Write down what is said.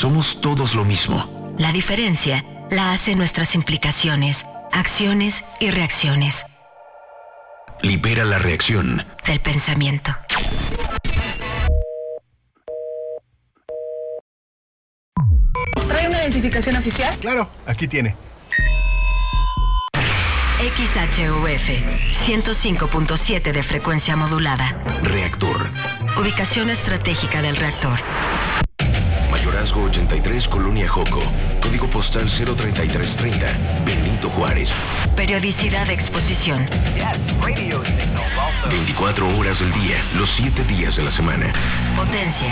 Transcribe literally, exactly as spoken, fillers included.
Somos todos lo mismo. La diferencia la hacen nuestras implicaciones, acciones y reacciones. Libera la reacción del pensamiento. ¿Trae una identificación oficial? Claro, aquí tiene. X H U F, ciento cinco punto siete de frecuencia modulada. Reactor. Ubicación estratégica del reactor. Mayorazgo ochenta y tres, Colonia Joco. Código postal cero treinta y tres treinta, Benito Juárez. Periodicidad de exposición. veinticuatro horas del día, los siete días de la semana. Potencia.